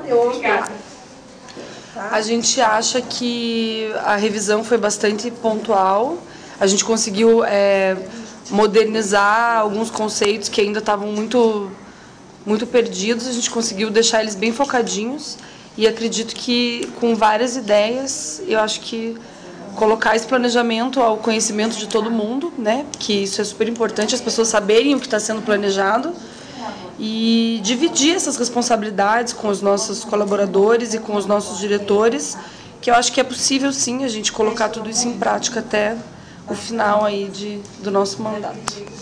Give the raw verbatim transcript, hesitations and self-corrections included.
Obrigada. A gente acha que a revisão foi bastante pontual. A gente conseguiu é, modernizar alguns conceitos que ainda estavam muito, muito perdidos. A gente conseguiu deixar eles bem focadinhos. E acredito que com várias ideias, eu acho que colocar esse planejamento ao conhecimento de todo mundo, né? Que isso é super importante, as pessoas saberem o que está sendo planejado. E dividir essas responsabilidades com os nossos colaboradores e com os nossos diretores, que eu acho que é possível sim a gente colocar tudo isso em prática até o final aí de, do nosso mandato.